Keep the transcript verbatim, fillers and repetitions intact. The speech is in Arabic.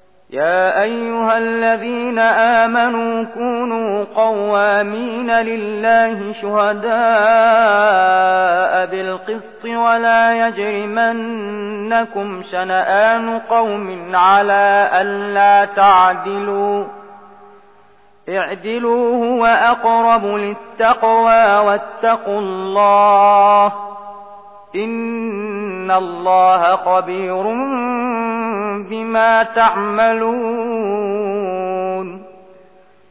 يا أيها الذين آمنوا كونوا قوامين لله شهداء بالقسط ولا يجرمنكم شنآن قوم على ألا تعدلوا اعدلوا هو أقرب للتقوى واتقوا الله إن الله خبير بما تعملون